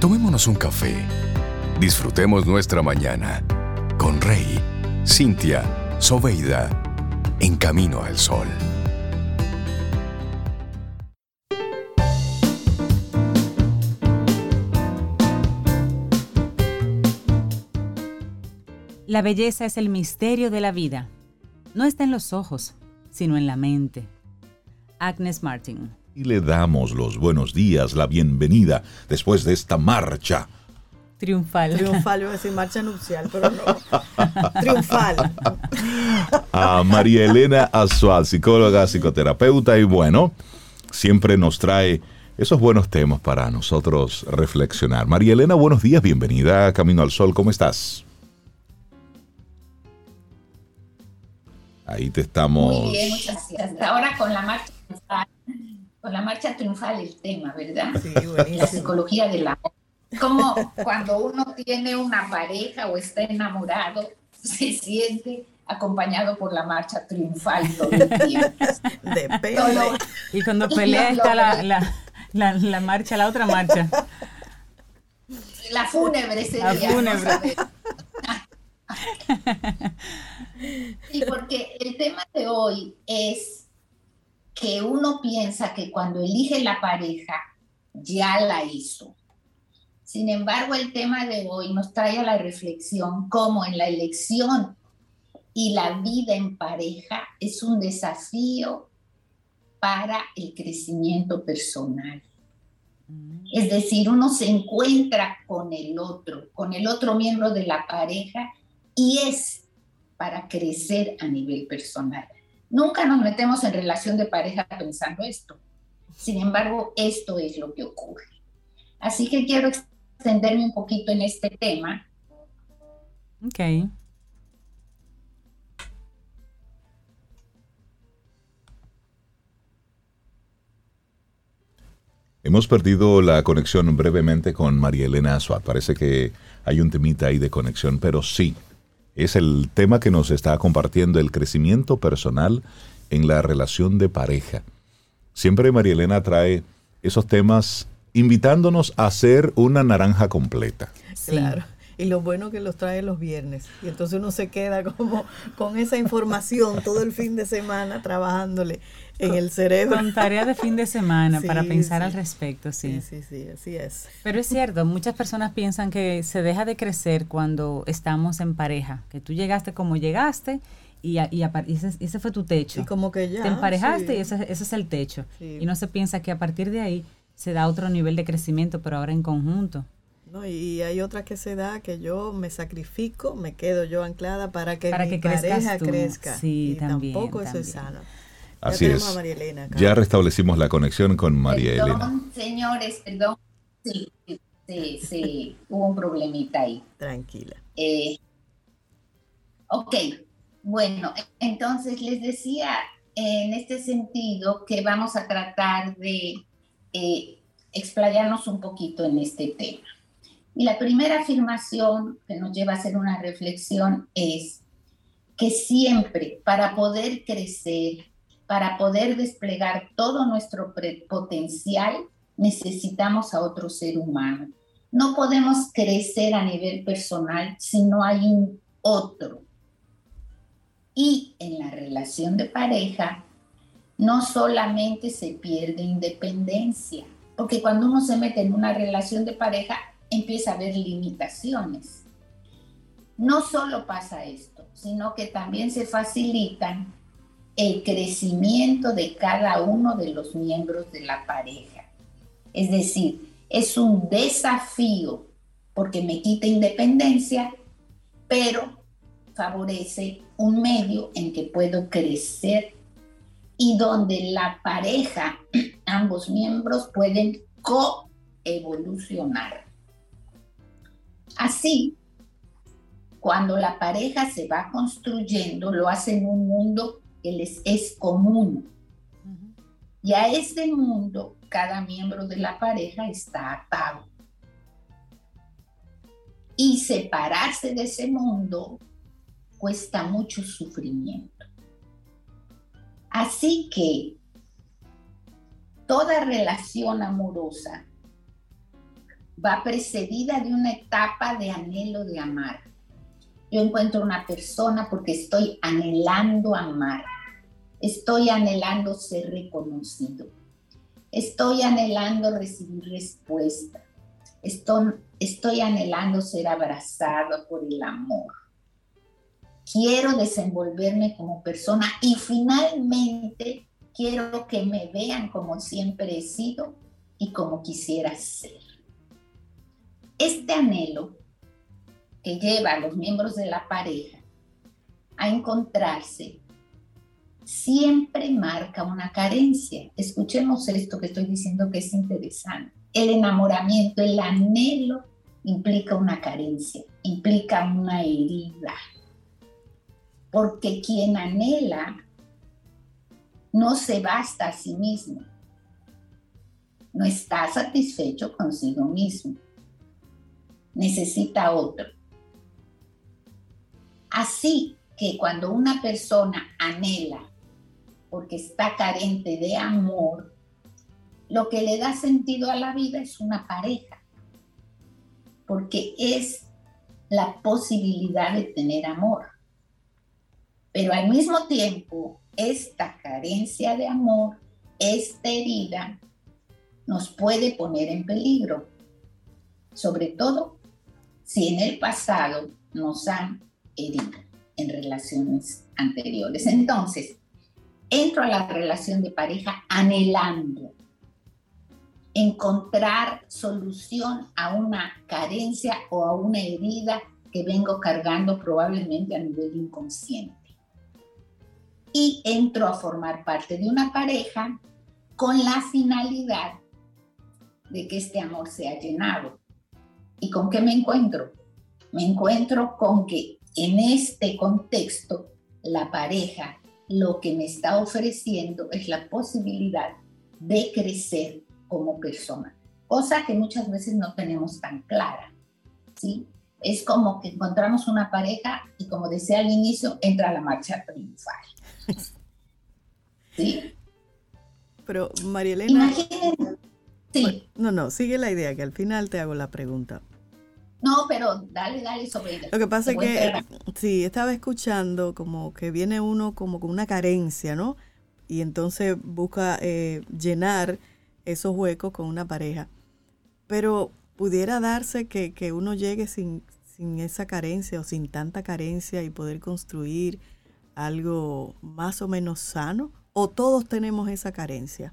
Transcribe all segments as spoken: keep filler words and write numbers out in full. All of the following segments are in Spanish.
Tomémonos un café. Disfrutemos nuestra mañana con Rey, Cintia, Soveida, en Camino al Sol. La belleza es el misterio de la vida. No está en los ojos, sino en la mente. Agnes Martin. Y le damos los buenos días, la bienvenida después de esta marcha. Triunfal. Triunfal, iba a decir marcha nupcial, pero no. Triunfal. A María Elena Azual, psicóloga, psicoterapeuta, y bueno, siempre nos trae esos buenos temas para nosotros reflexionar. María Elena, buenos días, bienvenida a Camino al Sol, ¿cómo estás? Ahí te estamos... Muy bien, muchas gracias. Ahora con la marcha triunfal, con la marcha triunfal el tema, ¿verdad? Sí, buenísimo. La psicología del amor. Como cuando uno tiene una pareja o está enamorado, se siente acompañado por la marcha triunfal todo el tiempo. Depende. Solo- Y cuando pelea está la, la, la, la marcha, la otra marcha. La fúnebre sería. La fúnebre. ¿no sabes? Sí, porque el tema de hoy es que uno piensa que cuando elige la pareja ya la hizo. Sin embargo, el tema de hoy nos trae a la reflexión cómo en la elección y la vida en pareja es un desafío para el crecimiento personal. Es decir, uno se encuentra con el otro, con el otro miembro de la pareja, y es para crecer a nivel personal. Nunca nos metemos en relación de pareja pensando esto. Sin embargo, esto es lo que ocurre. Así que quiero extenderme un poquito en este tema. Ok. Hemos perdido la conexión brevemente con María Elena Azual. Parece que hay un temita ahí de conexión, pero sí, es el tema que nos está compartiendo, el crecimiento personal en la relación de pareja. Siempre María Elena trae esos temas invitándonos a hacer una naranja completa. Sí. Claro. Y lo bueno que los trae los viernes. Y entonces uno se queda como con esa información todo el fin de semana trabajándole en el cerebro. Con tarea de fin de semana Sí, para pensar sí. al respecto, sí. Sí, sí, sí, así es. Pero es cierto, muchas personas piensan que se deja de crecer cuando estamos en pareja, que tú llegaste como llegaste y, a- y, a- y ese, ese fue tu techo. Y como que ya. Te emparejaste sí. y ese, ese es el techo. Sí. Y no se piensa que a partir de ahí se da otro nivel de crecimiento, pero ahora en conjunto. No, y hay otra que se da que yo me sacrifico, me quedo yo anclada para que Para mi que crezcas pareja tú. crezca. Sí, y también, tampoco eso es también. sano. Así ya tenemos es. a María Elena acá. Ya restablecimos la conexión con María Perdón, Elena. señores, perdón. Sí, sí, sí, hubo un problemita ahí. Tranquila. Eh, ok, bueno, entonces les decía en este sentido que vamos a tratar de eh, explayarnos un poquito en este tema. Y la primera afirmación que nos lleva a hacer una reflexión es que siempre para poder crecer, para poder desplegar todo nuestro pre- potencial, necesitamos a otro ser humano. No podemos crecer a nivel personal si no hay un otro. Y en la relación de pareja, no solamente se pierde independencia, porque cuando uno se mete en una relación de pareja, empieza a haber limitaciones. No solo pasa esto, sino que también se facilitan el crecimiento de cada uno de los miembros de la pareja. Es decir, es un desafío porque me quita independencia, pero favorece un medio en que puedo crecer y donde la pareja, ambos miembros pueden coevolucionar. Así, cuando la pareja se va construyendo, lo hace en un mundo que les es común. Y a este mundo, cada miembro de la pareja está atado. Y separarse de ese mundo cuesta mucho sufrimiento. Así que toda relación amorosa va precedida de una etapa de anhelo de amar. Yo encuentro una persona porque estoy anhelando amar, estoy anhelando ser reconocido, estoy anhelando recibir respuesta, estoy, estoy anhelando ser abrazado por el amor. Quiero desenvolverme como persona y finalmente quiero que me vean como siempre he sido y como quisiera ser. Este anhelo que lleva a los miembros de la pareja a encontrarse siempre marca una carencia. Escuchemos esto que estoy diciendo que es interesante. El enamoramiento, el anhelo implica una carencia, implica una herida. Porque quien anhela no se basta a sí mismo, no está satisfecho consigo mismo, necesita otro. Así que cuando una persona anhela porque está carente de amor, lo que le da sentido a la vida es una pareja, porque es la posibilidad de tener amor. Pero al mismo tiempo, esta carencia de amor, esta herida, nos puede poner en peligro, sobre todo si en el pasado nos han herido en relaciones anteriores. Entonces, entro a la relación de pareja anhelando encontrar solución a una carencia o a una herida que vengo cargando probablemente a nivel inconsciente. Y entro a formar parte de una pareja con la finalidad de que este amor sea llenado. ¿Y con qué me encuentro? Me encuentro con que en este contexto la pareja lo que me está ofreciendo es la posibilidad de crecer como persona, cosa que muchas veces no tenemos tan clara, ¿sí? Es como que encontramos una pareja y, como decía al inicio, entra la marcha triunfal. ¿Sí? Pero, María Elena... Imaginen, sí. No, no, sigue la idea, que al final te hago la pregunta. No, pero dale, dale sobre ella. Lo que pasa es que, sí, estaba escuchando como que viene uno como con una carencia, ¿no? Y entonces busca eh, llenar esos huecos con una pareja. Pero pudiera darse que, que uno llegue sin, sin esa carencia o sin tanta carencia y poder construir algo más o menos sano, o todos tenemos esa carencia.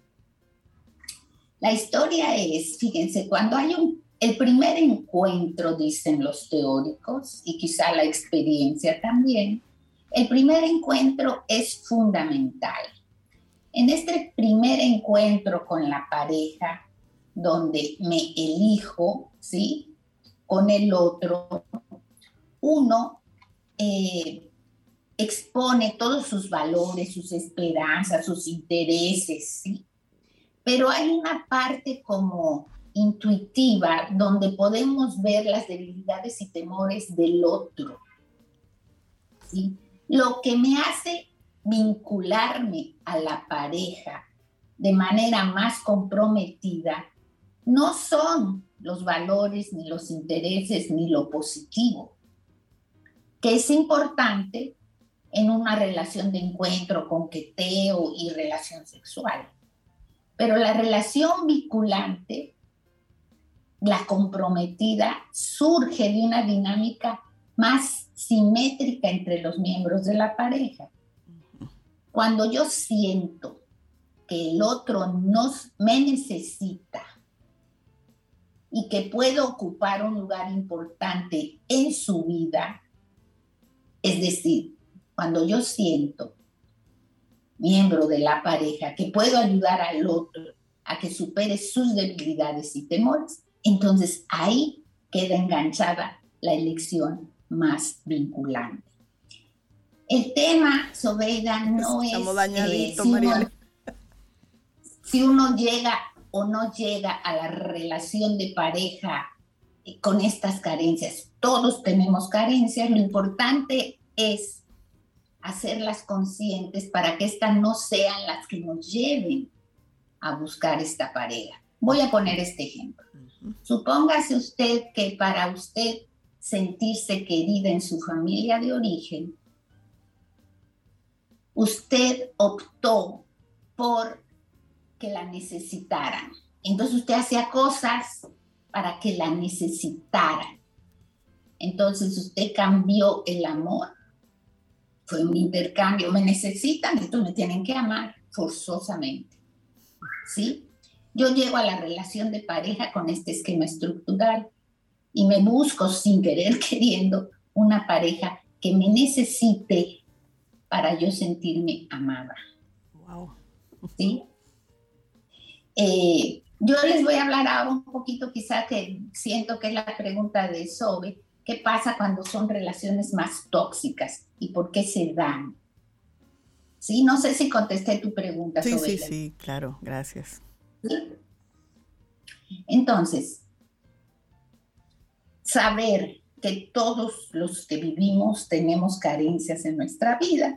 La historia es, fíjense, cuando hay un, el primer encuentro, dicen los teóricos, y quizá la experiencia también, el primer encuentro es fundamental. En este primer encuentro con la pareja, donde me elijo, ¿sí?, con el otro, uno eh, expone todos sus valores, sus esperanzas, sus intereses, ¿sí? Pero hay una parte como intuitiva donde podemos ver las debilidades y temores del otro, ¿sí? Lo que me hace vincularme a la pareja de manera más comprometida no son los valores, ni los intereses, ni lo positivo, que es importante en una relación de encuentro, coqueteo y relación sexual. Pero la relación vinculante, la comprometida, surge de una dinámica más simétrica entre los miembros de la pareja. Cuando yo siento que el otro nos, me necesita y que puedo ocupar un lugar importante en su vida, es decir, cuando yo siento, miembro de la pareja, que puedo ayudar al otro a que supere sus debilidades y temores, entonces ahí queda enganchada la elección más vinculante. El tema, Sobeida, no Estamos es eh, si, uno, si uno llega o no llega a la relación de pareja eh, con estas carencias. Todos tenemos carencias, lo importante es hacerlas conscientes para que estas no sean las que nos lleven a buscar esta pareja. Voy a poner este ejemplo. Supóngase usted que para usted sentirse querida en su familia de origen, usted optó por que la necesitaran. Entonces usted hacía cosas para que la necesitaran. Entonces usted cambió el amor. Fue un intercambio. Me necesitan, entonces me tienen que amar forzosamente. ¿Sí? Yo llego a la relación de pareja con este esquema estructural y me busco sin querer queriendo una pareja que me necesite para yo sentirme amada. Wow. ¿Sí? Eh, yo les voy a hablar ahora un poquito, quizá que siento que es la pregunta de Sobe, ¿qué pasa cuando son relaciones más tóxicas y por qué se dan? Sí, no sé si contesté tu pregunta. Sí, Sobe. sí, sí, claro, gracias. ¿Sí? Entonces, saber que todos los que vivimos tenemos carencias en nuestra vida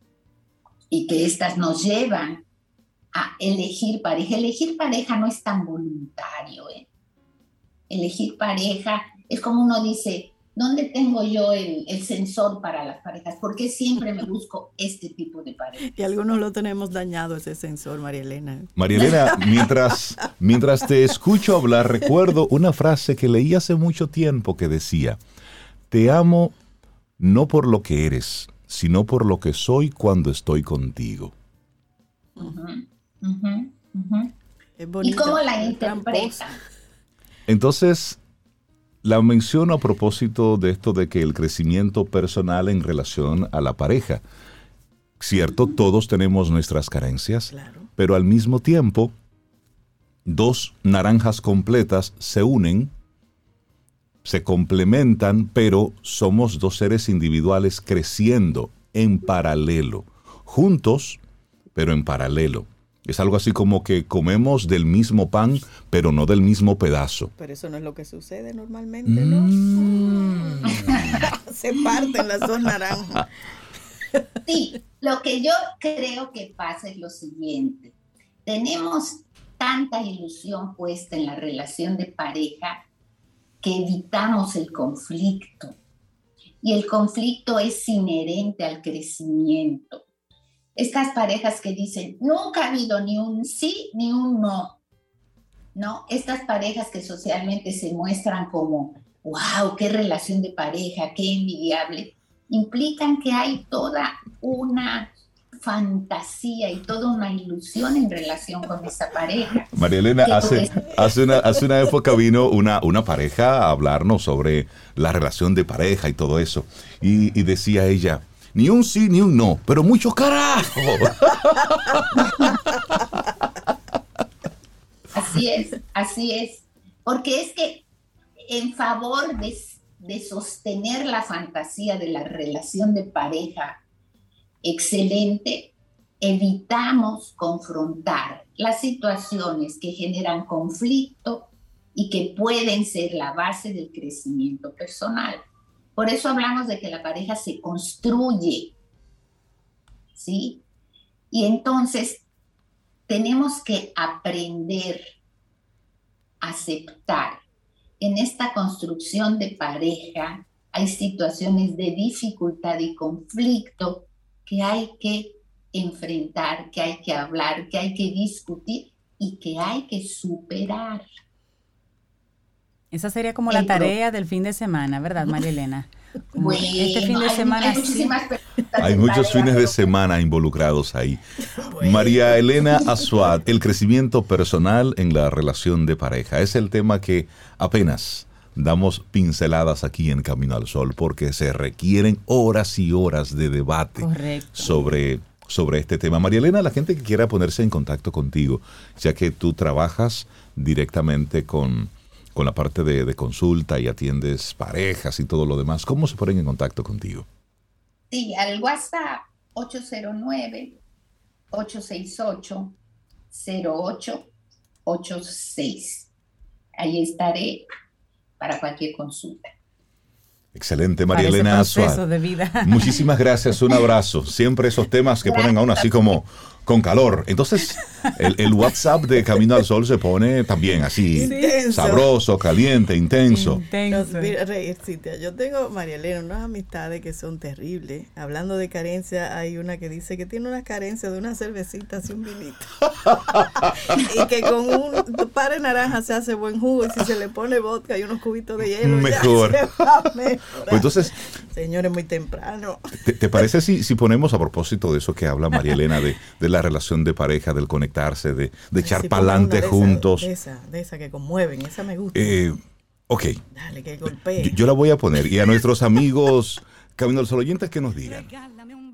y que estas nos llevan a elegir pareja. Elegir pareja no es tan voluntario, ¿eh? Elegir pareja es como uno dice, ¿dónde tengo yo el, el sensor para las parejas? ¿Por qué siempre me busco este tipo de pareja? Y algunos lo tenemos dañado ese sensor, María Elena. María Elena, mientras, mientras te escucho hablar, recuerdo una frase que leí hace mucho tiempo que decía, te amo no por lo que eres, sino por lo que soy cuando estoy contigo. Uh-huh, uh-huh, uh-huh. Es bonita, ¿y cómo la es interpretan? Entonces, la menciono a propósito de esto de que el crecimiento personal en relación a la pareja. Cierto, todos tenemos nuestras carencias, Claro. pero al mismo tiempo, dos naranjas completas se unen, se complementan, pero somos dos seres individuales creciendo en paralelo, juntos, pero en paralelo. Es algo así como que comemos del mismo pan, pero no del mismo pedazo. Pero eso no es lo que sucede normalmente, ¿no? Mm. Se parten las dos naranjas. Sí, lo que yo creo que pasa es lo siguiente. Tenemos tanta ilusión puesta en la relación de pareja que evitamos el conflicto. Y el conflicto es inherente al crecimiento. Estas parejas que dicen, nunca ha habido ni un sí ni un no. ¿No? Estas parejas que socialmente se muestran como, wow, qué relación de pareja, qué envidiable, implican que hay toda una fantasía y toda una ilusión en relación con esa pareja. María Elena, hace, hace, una, hace una época vino una, una pareja a hablarnos sobre la relación de pareja y todo eso. Y, y decía ella, ni un sí ni un no, pero mucho carajo. Así es, así es. Porque es que en favor de, de sostener la fantasía de la relación de pareja excelente, evitamos confrontar las situaciones que generan conflicto y que pueden ser la base del crecimiento personal. Por eso hablamos de que la pareja se construye, ¿sí? Y entonces tenemos que aprender a aceptar. En esta construcción de pareja hay situaciones de dificultad y conflicto que hay que enfrentar, que hay que hablar, que hay que discutir y que hay que superar. Esa sería como la tarea del fin de semana, ¿verdad, María Elena? Como Bueno, este fin de hay, semana hay muchísimas sí. preguntas Hay de muchos tarea. fines de semana involucrados ahí. María Elena Azuat, el crecimiento personal en la relación de pareja. Es el tema que apenas damos pinceladas aquí en Camino al Sol porque se requieren horas y horas de debate Correcto. sobre, sobre este tema. María Elena, la gente que quiera ponerse en contacto contigo, ya que tú trabajas directamente con, con la parte de, de consulta y atiendes parejas y todo lo demás, ¿cómo se ponen en contacto contigo? Sí, al WhatsApp ocho cero nueve, ocho seis ocho, cero ocho ocho seis. Ahí estaré para cualquier consulta. Excelente, María Para ese Elena proceso Azuat. de vida. Muchísimas gracias, un abrazo. Siempre esos temas que ponen a uno así como, con calor. Entonces, el, el WhatsApp de Camino al Sol se pone también así, Intenso. sabroso, caliente, intenso. Intenso. No, mira, Rey, Cintia, yo tengo, María Elena, unas amistades que son terribles. Hablando de carencia, hay una que dice que tiene una carencia de una cervecita y un vinito. Y que con un par de naranja se hace buen jugo y si se le pone vodka y unos cubitos de hielo, Mejor. ya se va a mejorar. Pues entonces, Señores, muy temprano. ¿te, te parece si, si ponemos a propósito de eso que habla María Elena, de, de la relación de pareja, del conectarse, de, de echar Sí, para ponme adelante una de juntos? Esa, de esa, de esa que conmueven, esa me gusta. Eh, ok, Dale, que golpee. yo, yo la voy a poner. Y a nuestros amigos Camino al Sol oyentes que nos digan. Regálame un